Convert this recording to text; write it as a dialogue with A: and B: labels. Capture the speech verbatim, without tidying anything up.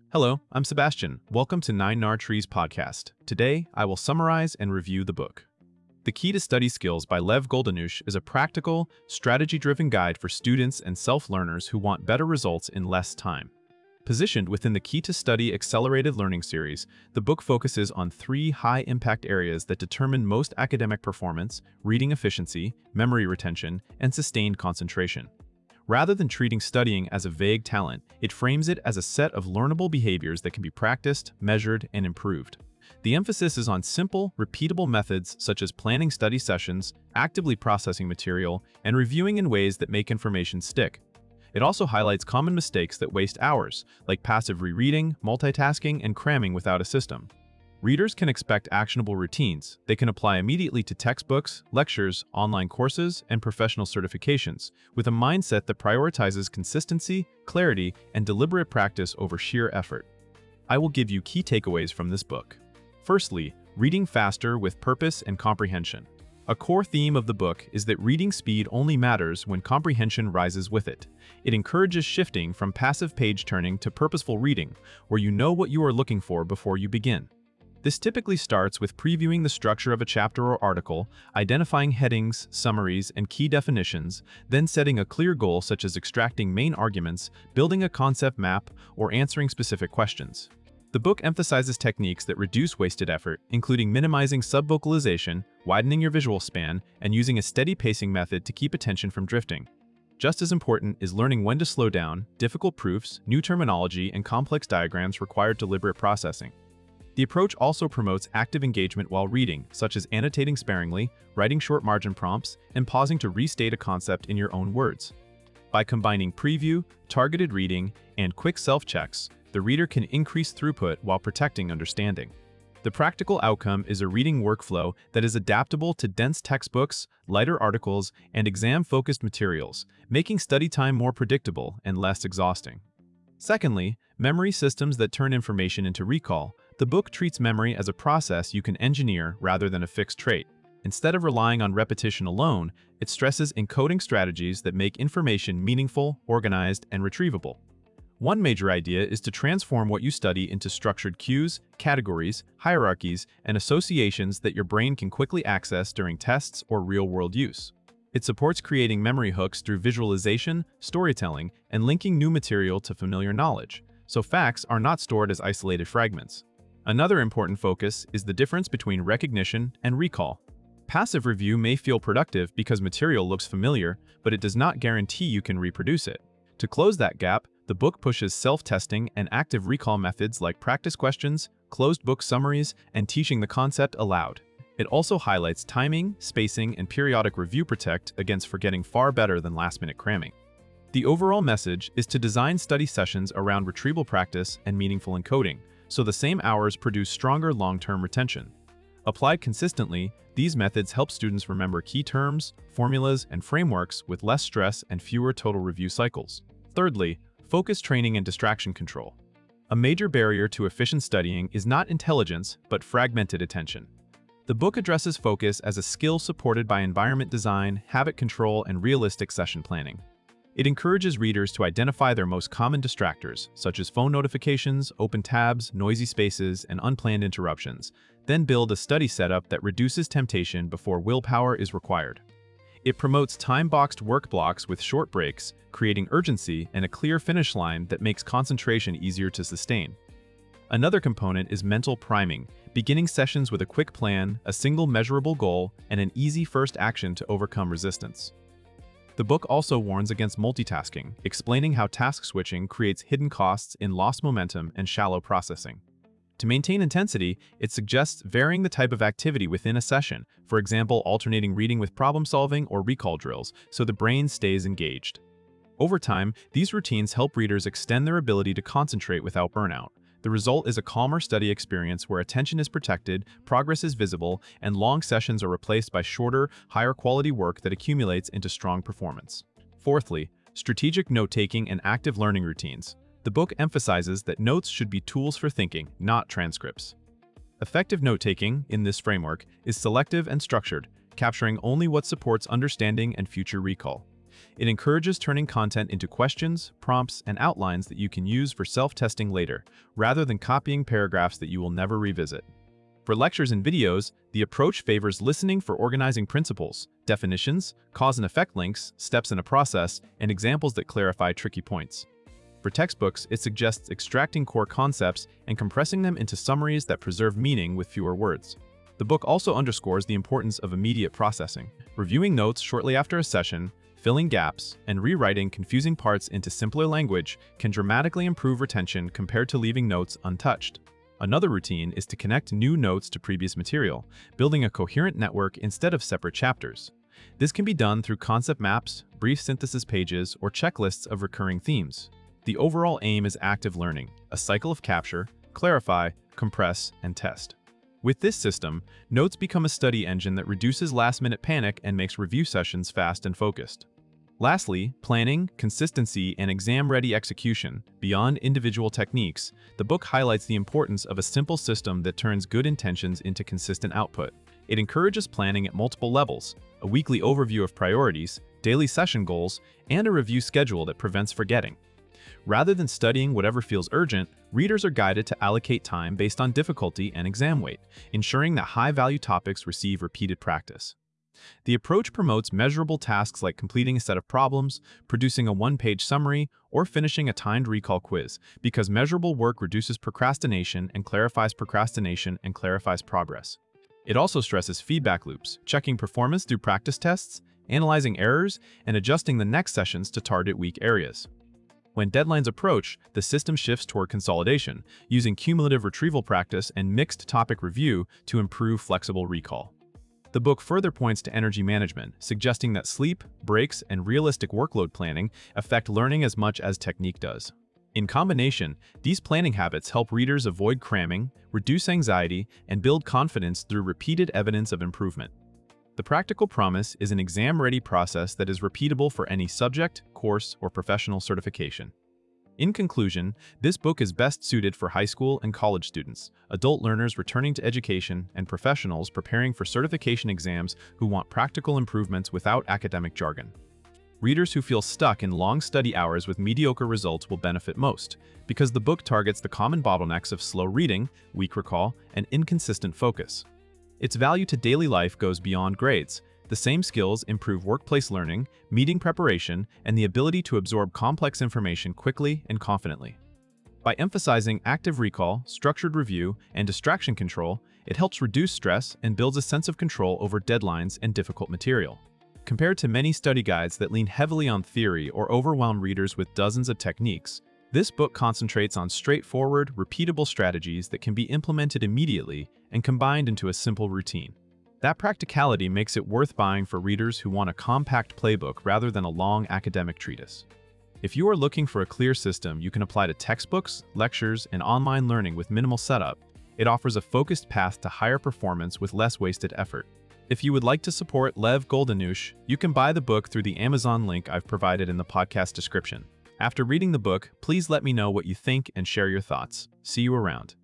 A: Hello, I'm Sebastian. Welcome to Nine Nar Trees podcast. Today, I will summarize and review the book. The Key to Study Skills by Lev Goldanush is a practical, strategy-driven guide for students and self-learners who want better results in less time. Positioned within the Key to Study Accelerated Learning series, the book focuses on three high-impact areas that determine most academic performance: reading efficiency, memory retention, and sustained concentration. Rather than treating studying as a vague talent, it frames it as a set of learnable behaviors that can be practiced, measured, and improved. The emphasis is on simple, repeatable methods such as planning study sessions, actively processing material, and reviewing in ways that make information stick. It also highlights common mistakes that waste hours, like passive rereading, multitasking, and cramming without a system. Readers can expect actionable routines. They can apply immediately to textbooks, lectures, online courses, and professional certifications, with a mindset that prioritizes consistency, clarity, and deliberate practice over sheer effort. I will give you key takeaways from this book. Firstly, reading faster with purpose and comprehension. A core theme of the book is that reading speed only matters when comprehension rises with it. It encourages shifting from passive page turning to purposeful reading, where you know what you are looking for before you begin. This typically starts with previewing the structure of a chapter or article, identifying headings, summaries, and key definitions, then setting a clear goal such as extracting main arguments, building a concept map, or answering specific questions. The book emphasizes techniques that reduce wasted effort, including minimizing subvocalization, widening your visual span, and using a steady pacing method to keep attention from drifting. Just as important is learning when to slow down. Difficult proofs, new terminology, and complex diagrams require deliberate processing. The approach also promotes active engagement while reading, such as annotating sparingly, writing short margin prompts, and pausing to restate a concept in your own words. By combining preview, targeted reading, and quick self-checks, the reader can increase throughput while protecting understanding. The practical outcome is a reading workflow that is adaptable to dense textbooks, lighter articles, and exam-focused materials, making study time more predictable and less exhausting. Secondly, memory systems that turn information into recall. The book treats memory as a process you can engineer rather than a fixed trait. Instead of relying on repetition alone, it stresses encoding strategies that make information meaningful, organized, and retrievable. One major idea is to transform what you study into structured cues, categories, hierarchies, and associations that your brain can quickly access during tests or real-world use. It supports creating memory hooks through visualization, storytelling, and linking new material to familiar knowledge, so facts are not stored as isolated fragments. Another important focus is the difference between recognition and recall. Passive review may feel productive because material looks familiar, but it does not guarantee you can reproduce it. To close that gap, the book pushes self-testing and active recall methods like practice questions, closed-book summaries, and teaching the concept aloud. It also highlights timing, spacing, and periodic review protect against forgetting far better than last-minute cramming. The overall message is to design study sessions around retrieval practice and meaningful encoding, so the same hours produce stronger long-term retention. Applied consistently, these methods help students remember key terms, formulas, and frameworks with less stress and fewer total review cycles. Thirdly, focus training and distraction control. A major barrier to efficient studying is not intelligence, but fragmented attention. The book addresses focus as a skill supported by environment design, habit control, and realistic session planning. It encourages readers to identify their most common distractors, such as phone notifications, open tabs, noisy spaces, and unplanned interruptions, then build a study setup that reduces temptation before willpower is required. It promotes time-boxed work blocks with short breaks, creating urgency and a clear finish line that makes concentration easier to sustain. Another component is mental priming, beginning sessions with a quick plan, a single measurable goal, and an easy first action to overcome resistance. The book also warns against multitasking, explaining how task switching creates hidden costs in lost momentum and shallow processing. To maintain intensity, it suggests varying the type of activity within a session, for example, alternating reading with problem-solving or recall drills, so the brain stays engaged. Over time, these routines help readers extend their ability to concentrate without burnout. The result is a calmer study experience where attention is protected, progress is visible, and long sessions are replaced by shorter, higher-quality work that accumulates into strong performance. Fourthly, strategic note-taking and active learning routines. The book emphasizes that notes should be tools for thinking, not transcripts. Effective note-taking, in this framework, is selective and structured, capturing only what supports understanding and future recall. It encourages turning content into questions, prompts, and outlines that you can use for self-testing later, rather than copying paragraphs that you will never revisit. For lectures and videos, the approach favors listening for organizing principles, definitions, cause and effect links, steps in a process, and examples that clarify tricky points. For textbooks, it suggests extracting core concepts and compressing them into summaries that preserve meaning with fewer words. The book also underscores the importance of immediate processing. Reviewing notes shortly after a session, filling gaps, and rewriting confusing parts into simpler language can dramatically improve retention compared to leaving notes untouched. Another routine is to connect new notes to previous material, building a coherent network instead of separate chapters. This can be done through concept maps, brief synthesis pages, or checklists of recurring themes. The overall aim is active learning, a cycle of capture, clarify, compress, and test. With this system, notes become a study engine that reduces last-minute panic and makes review sessions fast and focused. Lastly, planning, consistency, and exam-ready execution. Beyond individual techniques, the book highlights the importance of a simple system that turns good intentions into consistent output. It encourages planning at multiple levels, a weekly overview of priorities, daily session goals, and a review schedule that prevents forgetting. Rather than studying whatever feels urgent, readers are guided to allocate time based on difficulty and exam weight, ensuring that high-value topics receive repeated practice. The approach promotes measurable tasks like completing a set of problems, producing a one-page summary, or finishing a timed recall quiz, because measurable work reduces procrastination and clarifies procrastination and clarifies progress. It also stresses feedback loops, checking performance through practice tests, analyzing errors, and adjusting the next sessions to target weak areas. When deadlines approach, the system shifts toward consolidation, using cumulative retrieval practice and mixed topic review to improve flexible recall. The book further points to energy management, suggesting that sleep, breaks, and realistic workload planning affect learning as much as technique does. In combination, these planning habits help readers avoid cramming, reduce anxiety, and build confidence through repeated evidence of improvement. The practical promise is an exam-ready process that is repeatable for any subject, course, or professional certification. In conclusion, this book is best suited for high school and college students, adult learners returning to education, and professionals preparing for certification exams who want practical improvements without academic jargon. Readers who feel stuck in long study hours with mediocre results will benefit most, because the book targets the common bottlenecks of slow reading, weak recall, and inconsistent focus. Its value to daily life goes beyond grades. The same skills improve workplace learning, meeting preparation, and the ability to absorb complex information quickly and confidently. By emphasizing active recall, structured review, and distraction control, it helps reduce stress and builds a sense of control over deadlines and difficult material. Compared to many study guides that lean heavily on theory or overwhelm readers with dozens of techniques, this book concentrates on straightforward, repeatable strategies that can be implemented immediately and combined into a simple routine. That practicality makes it worth buying for readers who want a compact playbook rather than a long academic treatise. If you are looking for a clear system you can apply to textbooks, lectures, and online learning with minimal setup, it offers a focused path to higher performance with less wasted effort. If you would like to support Lev Goldanush, you can buy the book through the Amazon link I've provided in the podcast description. After reading the book, please let me know what you think and share your thoughts. See you around.